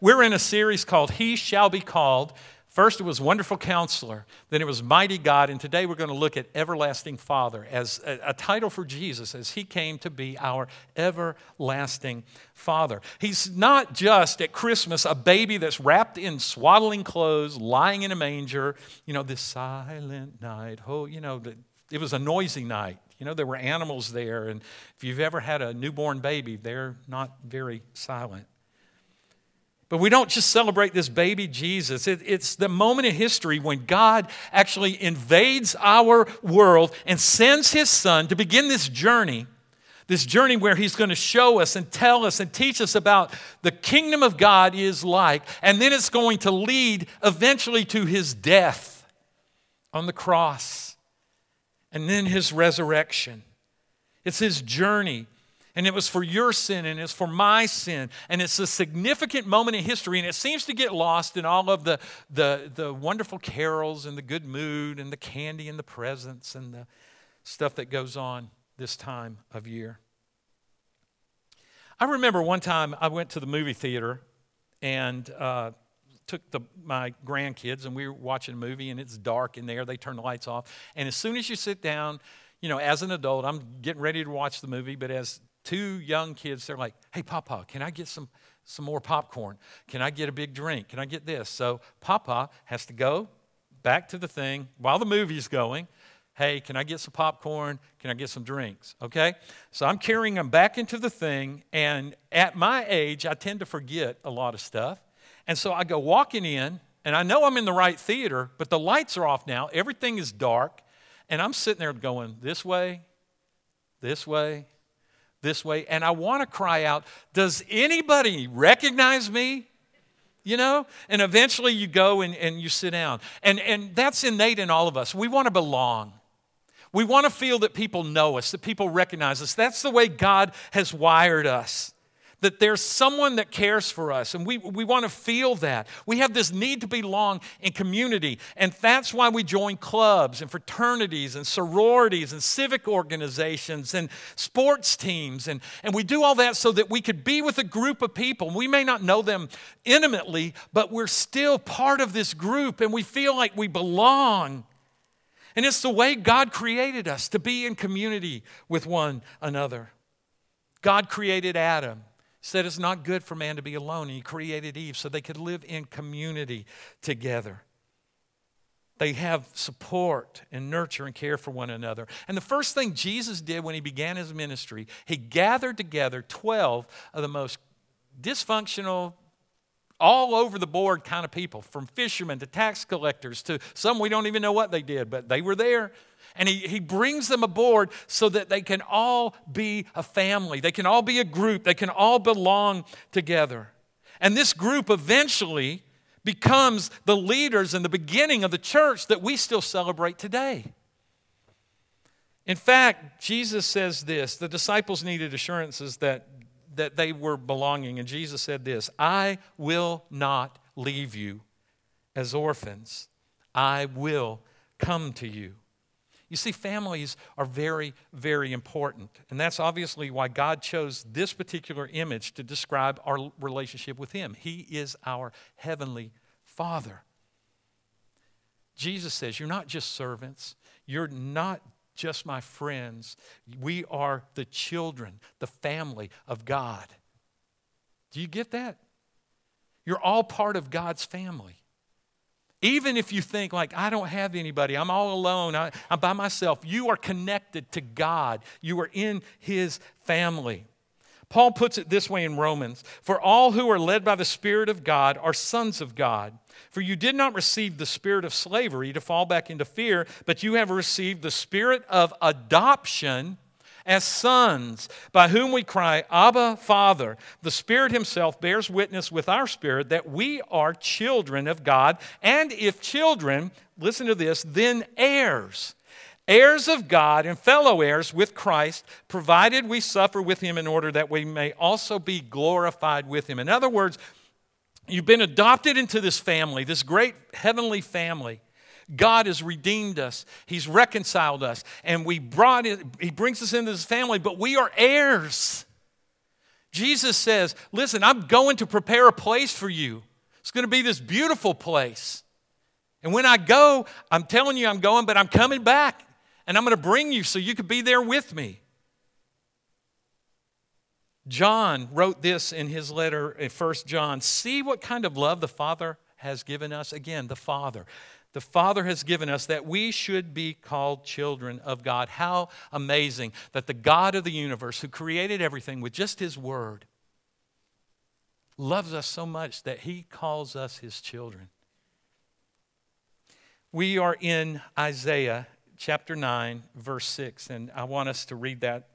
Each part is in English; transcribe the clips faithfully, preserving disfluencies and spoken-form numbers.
We're in a series called He Shall Be Called. First it was Wonderful Counselor, then it was Mighty God, and today we're going to look at Everlasting Father as a, a title for Jesus as He came to be our everlasting Father. He's not just at Christmas a baby that's wrapped in swaddling clothes, lying in a manger, you know, this silent night. Oh, you know, the, it was a noisy night. You know, there were animals there, and if you've ever had a newborn baby, they're not very silent. But we don't just celebrate this baby Jesus. It, it's the moment in history when God actually invades our world and sends His Son to begin this journey, this journey where He's going to show us and tell us and teach us about the kingdom of God is like, and then it's going to lead eventually to His death on the cross, and then His resurrection. It's His journey. And it was for your sin, and it's for my sin. And it's a significant moment in history, and it seems to get lost in all of the, the, the wonderful carols and the good mood and the candy and the presents and the stuff that goes on this time of year. I remember one time I went to the movie theater and uh, took the, my grandkids, and we were watching a movie, and it's dark in there. They turn the lights off. And as soon as you sit down, you know, as an adult, I'm getting ready to watch the movie, but as two young kids, they're like, hey, Papa, can I get some, some more popcorn? Can I get a big drink? Can I get this? So Papa has to go back to the thing while the movie's going. Hey, can I get some popcorn? Can I get some drinks? Okay? So I'm carrying them back into the thing, and at my age, I tend to forget a lot of stuff. And so I go walking in, and I know I'm in the right theater, but the lights are off now. Everything is dark, and I'm sitting there going, this way, this way, this way, and I want to cry out, does anybody recognize me? You know? And eventually you go and, and you sit down. And, and that's innate in all of us. We want to belong. We want to feel that people know us, that people recognize us. That's the way God has wired us, that there's someone that cares for us, and we, we want to feel that. We have this need to belong in community, and that's why we join clubs and fraternities and sororities and civic organizations and sports teams, and, and we do all that so that we could be with a group of people. We may not know them intimately, but we're still part of this group, and we feel like we belong. And it's the way God created us, to be in community with one another. God created Adam. Said it's not good for man to be alone, and He created Eve so they could live in community together. They have support and nurture and care for one another. And the first thing Jesus did when He began His ministry, He gathered together twelve of the most dysfunctional, all over the board kind of people, from fishermen to tax collectors to some we don't even know what they did, but they were there. And he, he brings them aboard so that they can all be a family. They can all be a group. They can all belong together. And this group eventually becomes the leaders and the beginning of the church that we still celebrate today. In fact, Jesus says this. The disciples needed assurances that, that they were belonging. And Jesus said this, I will not leave you as orphans. I will come to you. You see, families are very, very important. And that's obviously why God chose this particular image to describe our relationship with Him. He is our heavenly Father. Jesus says, you're not just servants. You're not just my friends. We are the children, the family of God. Do you get that? You're all part of God's family. Even if you think like, I don't have anybody, I'm all alone, I, I'm by myself, you are connected to God. You are in His family. Paul puts it this way in Romans, for all who are led by the Spirit of God are sons of God. For you did not receive the spirit of slavery to fall back into fear, but you have received the spirit of adoption as sons, by whom we cry, Abba, Father. The Spirit Himself bears witness with our spirit that we are children of God, and if children, listen to this, then heirs. Heirs of God and fellow heirs with Christ, provided we suffer with Him in order that we may also be glorified with Him. In other words, you've been adopted into this family, this great heavenly family. God has redeemed us. He's reconciled us. And we brought it, He brings us into His family, but we are heirs. Jesus says, listen, I'm going to prepare a place for you. It's going to be this beautiful place. And when I go, I'm telling you I'm going, but I'm coming back. And I'm going to bring you so you could be there with me. John wrote this in his letter in First John. See what kind of love the Father has given us. Again, the Father. The Father has given us that we should be called children of God. How amazing that the God of the universe, who created everything with just His Word, loves us so much that He calls us His children. We are in Isaiah chapter nine, verse six, and I want us to read that.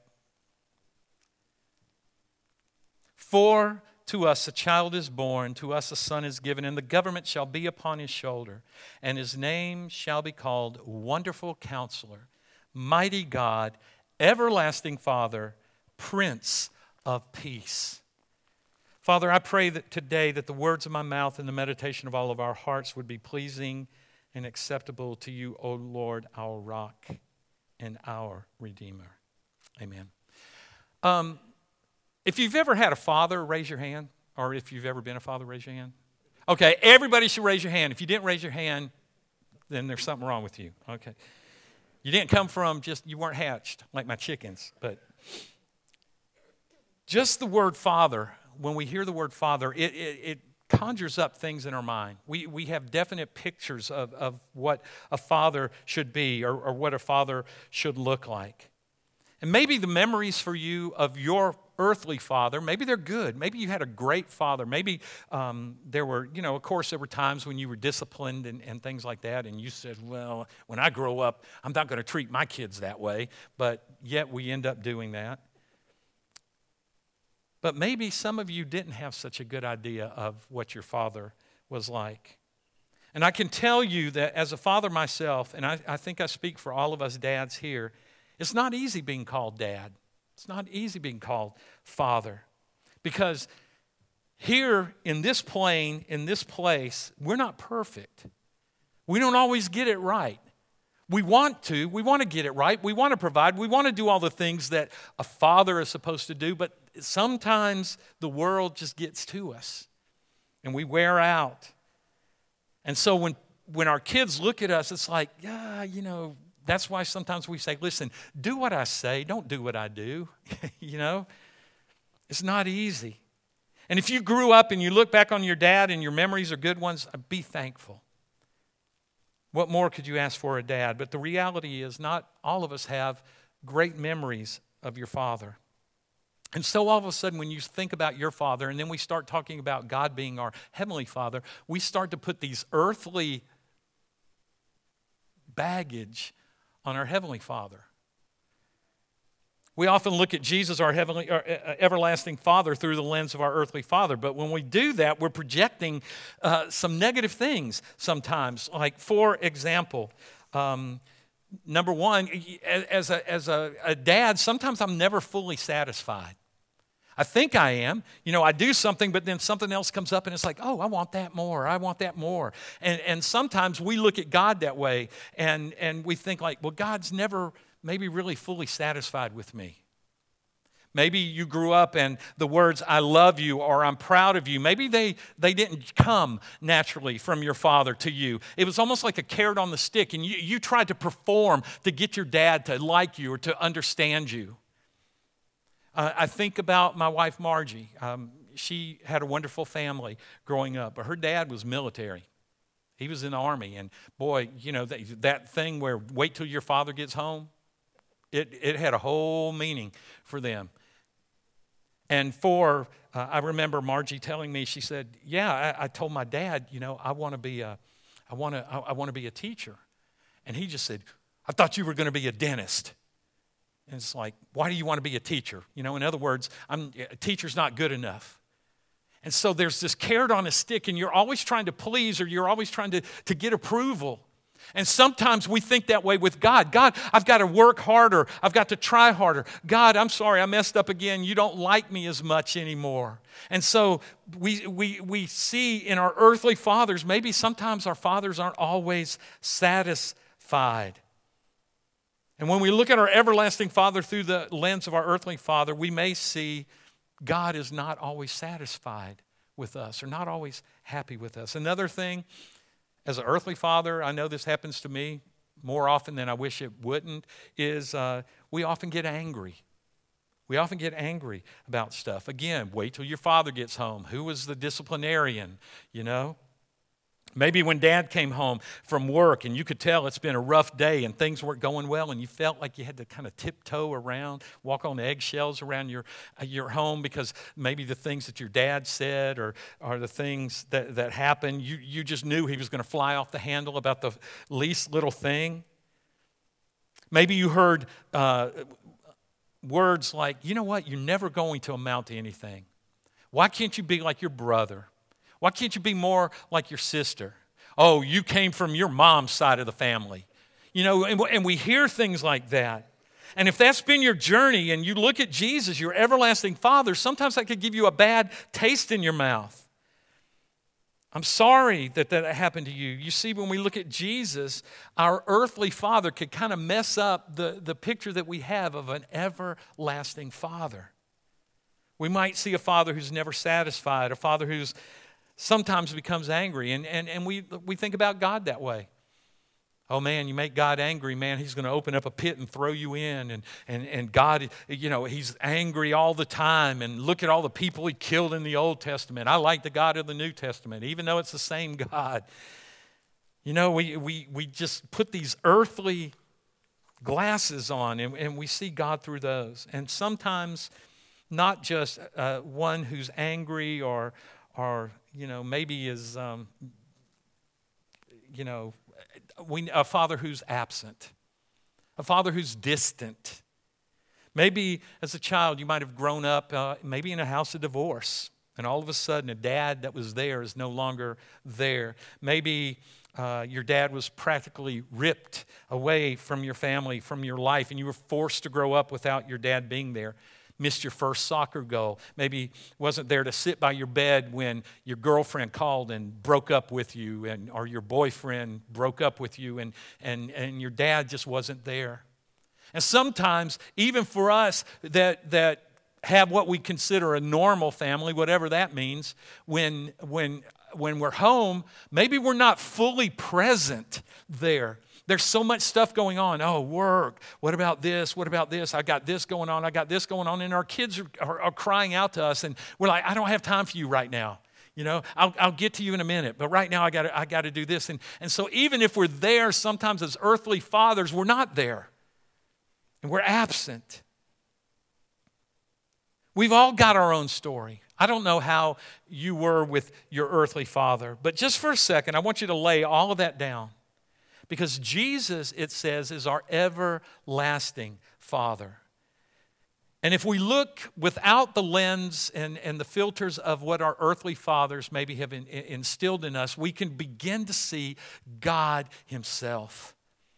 For to us a child is born, to us a son is given, and the government shall be upon his shoulder, and his name shall be called Wonderful Counselor, Mighty God, Everlasting Father, Prince of Peace. Father, I pray that today that the words of my mouth and the meditation of all of our hearts would be pleasing and acceptable to you, O Lord, our rock and our Redeemer. Amen. Um, if you've ever had a father, raise your hand. Or if you've ever been a father, raise your hand. Okay, everybody should raise your hand. If you didn't raise your hand, then there's something wrong with you. Okay. You didn't come from just, you weren't hatched like my chickens. But just the word father, when we hear the word father, it, it, it conjures up things in our mind. We, we have definite pictures of, of what a father should be or, or what a father should look like. And maybe the memories for you of your earthly father, maybe they're good. Maybe you had a great father. Maybe um, there were, you know, of course, there were times when you were disciplined and, and things like that. And you said, well, when I grow up, I'm not going to treat my kids that way. But yet we end up doing that. But maybe some of you didn't have such a good idea of what your father was like. And I can tell you that as a father myself, and I, I think I speak for all of us dads here, it's not easy being called dad. It's not easy being called father. Because here in this plane, in this place, we're not perfect. We don't always get it right. We want to. We want to get it right. We want to provide. We want to do all the things that a father is supposed to do. But sometimes the world just gets to us. And we wear out. And so when, when our kids look at us, it's like, yeah, you know, that's why sometimes we say, listen, do what I say, don't do what I do. You know, it's not easy. And if you grew up and you look back on your dad and your memories are good ones, be thankful. What more could you ask for a dad? But the reality is not all of us have great memories of your father. And so all of a sudden when you think about your father and then we start talking about God being our heavenly father, we start to put these earthly baggage on our heavenly Father. We often look at Jesus, our heavenly, our everlasting Father, through the lens of our earthly father. But when we do that, we're projecting uh, some negative things sometimes. Like, for example, um, number one, as a, as a, a dad, sometimes I'm never fully satisfied. I think I am. You know, I do something, but then something else comes up and it's like, oh, I want that more. I want that more. And and sometimes we look at God that way and, and we think like, well, God's never maybe really fully satisfied with me. Maybe you grew up and the words, I love you or I'm proud of you, maybe they, they didn't come naturally from your father to you. It was almost like a carrot on the stick and you, you tried to perform to get your dad to like you or to understand you. Uh, I think about my wife, Margie. Um, she had a wonderful family growing up, but her dad was military. He was in the Army, and boy, you know, that, that thing where wait till your father gets home, it, it had a whole meaning for them. And for, uh, I remember Margie telling me, she said, yeah, I, I told my dad, you know, I want to be a, I want to, I, I want to be a teacher. And he just said, I thought you were going to be a dentist. And it's like, why do you want to be a teacher? You know, in other words, I'm, a teacher's not good enough. And so there's this carrot on a stick, and you're always trying to please or you're always trying to, to get approval. And sometimes we think that way with God. God, I've got to work harder. I've got to try harder. God, I'm sorry, I messed up again. You don't like me as much anymore. And so we, we, we see in our earthly fathers, maybe sometimes our fathers aren't always satisfied. And when we look at our everlasting Father through the lens of our earthly father, we may see God is not always satisfied with us or not always happy with us. Another thing, as an earthly father, I know this happens to me more often than I wish it wouldn't, is uh, we often get angry. We often get angry about stuff. Again, wait till your father gets home. Who was the disciplinarian, you know? Maybe when dad came home from work and you could tell it's been a rough day and things weren't going well and you felt like you had to kind of tiptoe around, walk on eggshells around your uh, your home because maybe the things that your dad said or, or the things that, that happened, you, you just knew he was going to fly off the handle about the least little thing. Maybe you heard uh, words like, you know what, you're never going to amount to anything. Why can't you be like your brother? Why can't you be more like your sister? Oh, you came from your mom's side of the family. You know, and, and we hear things like that. And if that's been your journey and you look at Jesus, your everlasting Father, sometimes that could give you a bad taste in your mouth. I'm sorry that that happened to you. You see, when we look at Jesus, our earthly Father could kind of mess up the, the picture that we have of an everlasting Father. We might see a Father who's never satisfied, a Father who's sometimes becomes angry, and, and, and we, we think about God that way. Oh man, you make God angry, man, he's going to open up a pit and throw you in, and, and, and God, you know, he's angry all the time, and look at all the people he killed in the Old Testament. I like the God of the New Testament, even though it's the same God. You know, we, we, we just put these earthly glasses on, and, and we see God through those. And sometimes not just uh, one who's angry or or, you know, maybe is, um, you know, we, a father who's absent, a father who's distant. Maybe as a child you might have grown up uh, maybe in a house of divorce, and all of a sudden a dad that was there is no longer there. Maybe uh, your dad was practically ripped away from your family, from your life, and you were forced to grow up without your dad being there. Missed your first soccer goal. Maybe wasn't there to sit by your bed when your girlfriend called and broke up with you, and or your boyfriend broke up with you, and, and, and your dad just wasn't there. And sometimes, even for us that, that have what we consider a normal family, whatever that means, when, when, when we're home, maybe we're not fully present there. There's so much stuff going on. Oh, work. What about this? What about this? I got this going on. I got this going on. And our kids are, are, are crying out to us. And we're like, I don't have time for you right now. You know, I'll, I'll get to you in a minute. But right now I got I got to do this. And, and so even if we're there, sometimes as earthly fathers, we're not there. And we're absent. We've all got our own story. I don't know how you were with your earthly father. But just for a second, I want you to lay all of that down. Because Jesus, it says, is our everlasting Father. And if we look without the lens and, and the filters of what our earthly fathers maybe have in, in, instilled in us, we can begin to see God Himself.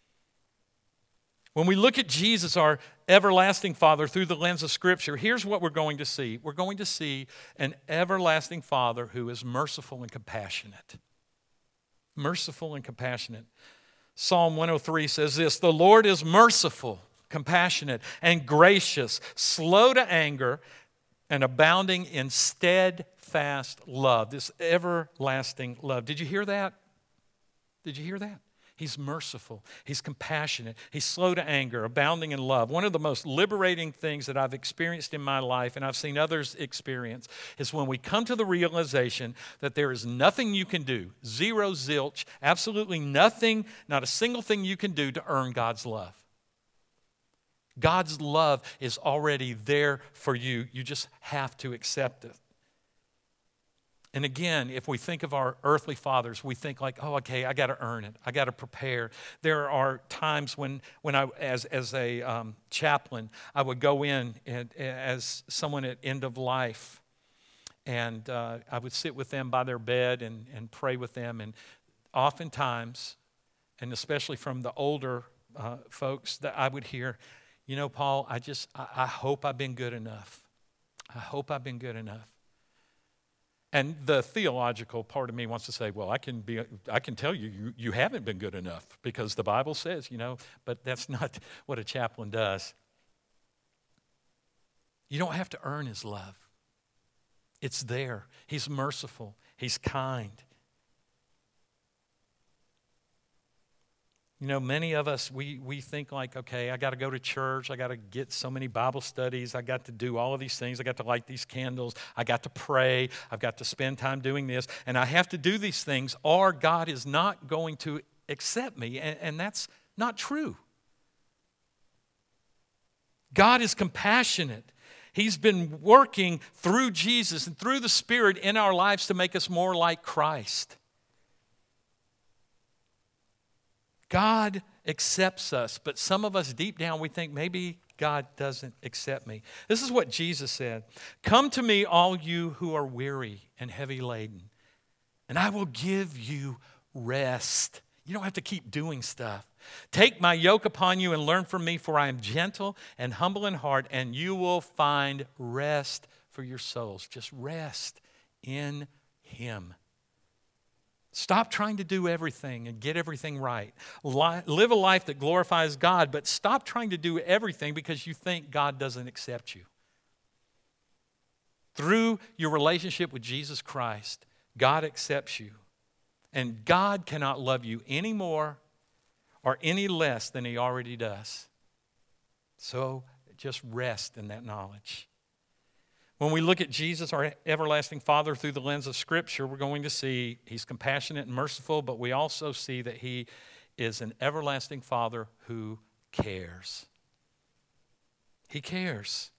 When we look at Jesus, our everlasting Father, through the lens of Scripture, here's what we're going to see. We're going to see an everlasting Father who is merciful and compassionate. Merciful and compassionate. Psalm one oh three says this, "The Lord is merciful, compassionate, and gracious, slow to anger, and abounding in steadfast love." This everlasting love. Did you hear that? Did you hear that? He's merciful. He's compassionate. He's slow to anger, abounding in love. One of the most liberating things that I've experienced in my life, and I've seen others experience, is when we come to the realization that there is nothing you can do, zero, zilch, absolutely nothing, not a single thing you can do to earn God's love. God's love is already there for you. You just have to accept it. And again, if we think of our earthly fathers, we think like, oh, okay, I got to earn it. I got to prepare. There are times when, when I, as, as a um, chaplain, I would go in and, as someone at end of life, and uh, I would sit with them by their bed and, and pray with them. And oftentimes, and especially from the older uh, folks, that I would hear, you know, Paul, I just, I, I hope I've been good enough. I hope I've been good enough. And the theological part of me wants to say, well, I can be, I can tell you, you, you haven't been good enough because the Bible says, you know, but that's not what a chaplain does. You don't have to earn His love. It's there. He's merciful. He's kind. You know, many of us, we we think like, okay, I got to go to church. I got to get so many Bible studies. I got to do all of these things. I got to light these candles. I got to pray. I've got to spend time doing this. And I have to do these things or God is not going to accept me. And, and that's not true. God is compassionate. He's been working through Jesus and through the Spirit in our lives to make us more like Christ. God accepts us, but some of us deep down we think maybe God doesn't accept me. This is what Jesus said. Come to me, all you who are weary and heavy laden, and I will give you rest. You don't have to keep doing stuff. Take my yoke upon you and learn from me, for I am gentle and humble in heart, and you will find rest for your souls. Just rest in Him. Stop trying to do everything and get everything right. Live a life that glorifies God, but stop trying to do everything because you think God doesn't accept you. Through your relationship with Jesus Christ, God accepts you. And God cannot love you any more or any less than He already does. So just rest in that knowledge. When we look at Jesus, our everlasting Father, through the lens of Scripture, we're going to see He's compassionate and merciful, but we also see that He is an everlasting Father who cares. He cares.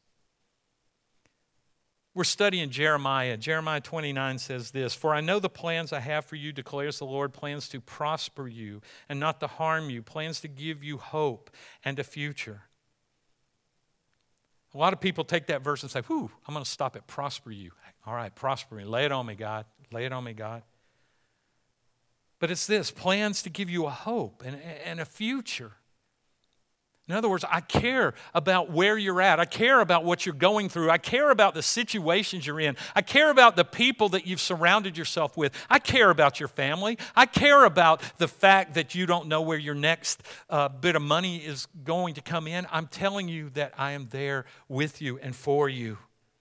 We're studying Jeremiah. Jeremiah twenty-nine says this, "For I know the plans I have for you, declares the Lord, plans to prosper you and not to harm you, plans to give you hope and a future." A lot of people take that verse and say, whew, I'm going to stop at prosper you. All right, prosper me. Lay it on me, God. Lay it on me, God. But it's this, plans to give you a hope and, and a future. In other words, I care about where you're at. I care about what you're going through. I care about the situations you're in. I care about the people that you've surrounded yourself with. I care about your family. I care about the fact that you don't know where your next uh, bit of money is going to come in. I'm telling you that I am there with you and for you.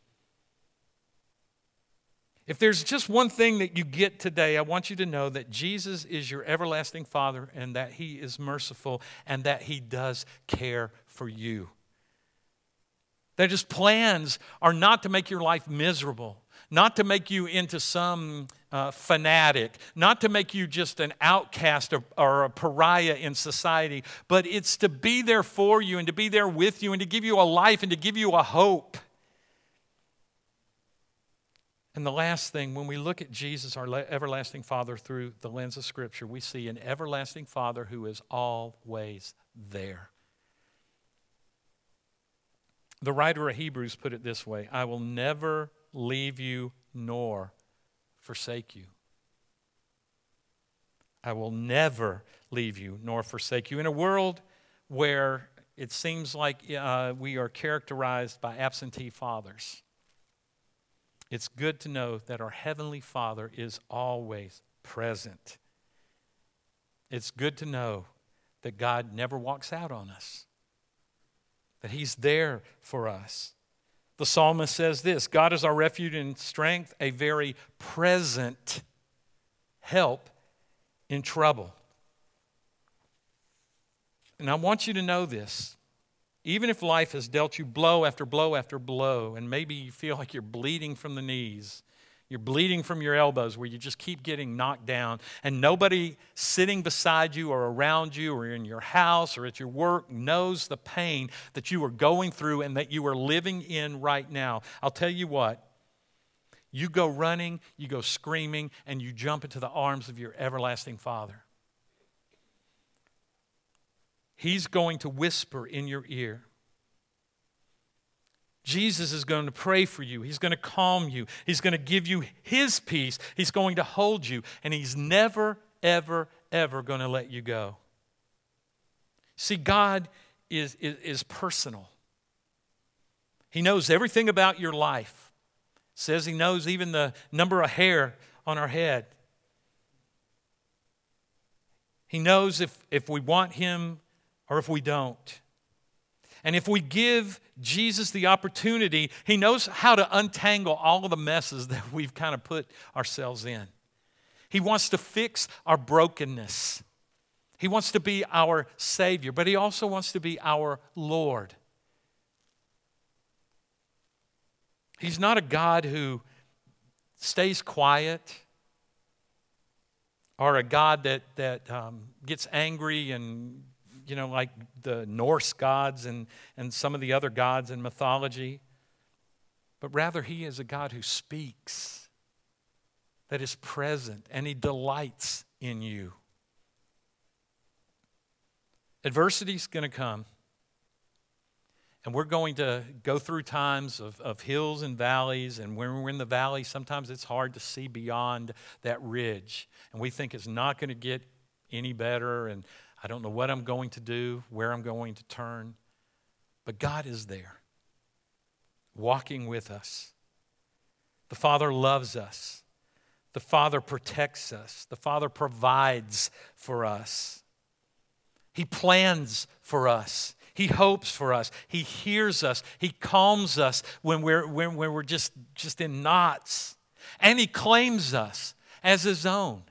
If there's just one thing that you get today, I want you to know that Jesus is your everlasting Father and that He is merciful and that He does care for you. That His plans are not to make your life miserable, not to make you into some uh, fanatic, not to make you just an outcast or, or a pariah in society, but it's to be there for you and to be there with you and to give you a life and to give you a hope. And the last thing, when we look at Jesus, our everlasting Father, through the lens of Scripture, we see an everlasting Father who is always there. The writer of Hebrews put it this way, I will never leave you nor forsake you. I will never leave you nor forsake you. In a world where it seems like uh, we are characterized by absentee fathers, it's good to know that our Heavenly Father is always present. It's good to know that God never walks out on us, that He's there for us. The psalmist says this, God is our refuge and strength, a very present help in trouble. And I want you to know this. Even if life has dealt you blow after blow after blow, and maybe you feel like you're bleeding from the knees, you're bleeding from your elbows where you just keep getting knocked down, and nobody sitting beside you or around you or in your house or at your work knows the pain that you are going through and that you are living in right now. I'll tell you what, you go running, you go screaming, and you jump into the arms of your everlasting Father. He's going to whisper in your ear. Jesus is going to pray for you. He's going to calm you. He's going to give you His peace. He's going to hold you. And He's never, ever, ever going to let you go. See, God is, is, is personal. He knows everything about your life. Says He knows even the number of hair on our head. He knows if, if we want Him or if we don't. And if we give Jesus the opportunity, he knows how to untangle all of the messes that we've kind of put ourselves in. He wants to fix our brokenness. He wants to be our Savior, but he also wants to be our Lord. He's not a God who stays quiet, or a God that, that um, gets angry and, you know, like the Norse gods and, and some of the other gods in mythology. But rather, he is a God who speaks, that is present, and he delights in you. Adversity is going to come. And we're going to go through times of, of hills and valleys. And when we're in the valley, sometimes it's hard to see beyond that ridge. And we think it's not going to get any better. And I don't know what I'm going to do, where I'm going to turn. But God is there, walking with us. The Father loves us. The Father protects us. The Father provides for us. He plans for us. He hopes for us. He hears us. He calms us when we're, when, when we're just, just in knots. And he claims us as his own.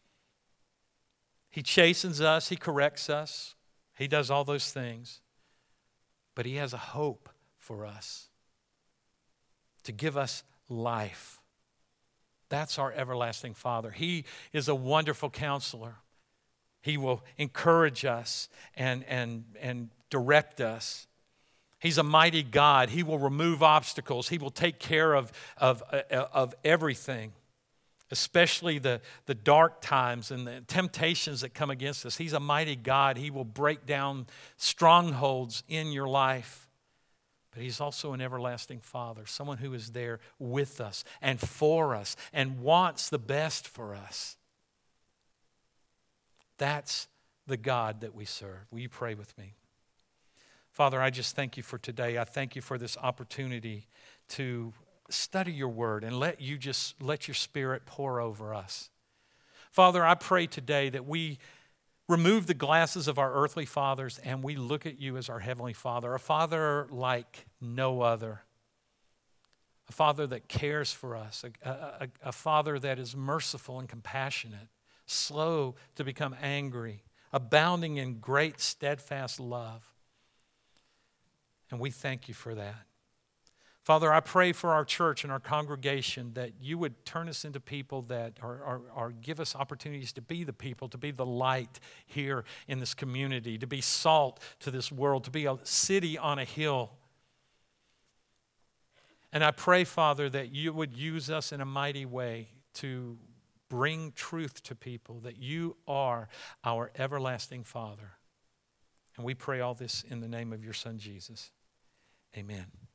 He chastens us. He corrects us. He does all those things. But he has a hope for us to give us life. That's our everlasting Father. He is a wonderful counselor. He will encourage us and, and, and direct us. He's a mighty God. He will remove obstacles. He will take care of, of, of everything, especially the, the dark times and the temptations that come against us. He's a mighty God. He will break down strongholds in your life. But he's also an everlasting Father, someone who is there with us and for us and wants the best for us. That's the God that we serve. Will you pray with me? Father, I just thank you for today. I thank you for this opportunity to study your word and let you just let your Spirit pour over us. Father, I pray today that we remove the glasses of our earthly fathers and we look at you as our heavenly Father, a Father like no other, a Father that cares for us, a, a, a Father that is merciful and compassionate, slow to become angry, abounding in great steadfast love. And we thank you for that. Father, I pray for our church and our congregation that you would turn us into people that are, are, are give us opportunities to be the people, to be the light here in this community, to be salt to this world, to be a city on a hill. And I pray, Father, that you would use us in a mighty way to bring truth to people, that you are our everlasting Father. And we pray all this in the name of your Son, Jesus. Amen.